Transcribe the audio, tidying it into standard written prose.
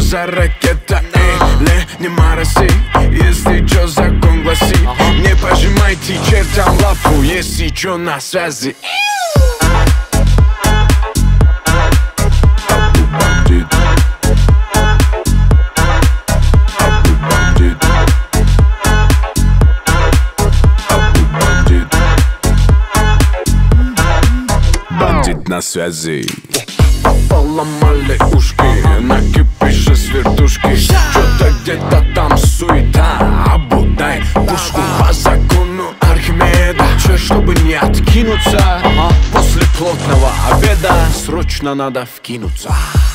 за ракета? Не мороси, если чё, закон гласит: не пожимайте чертям лапу, если чё, на связи. Бандит на связи. Поломали ушки, накипишь с вертушки. Что-то где-то там суета, обудай пушку по закону Архимеда. Че, чтобы не откинуться, после плотного обеда срочно надо вкинуться.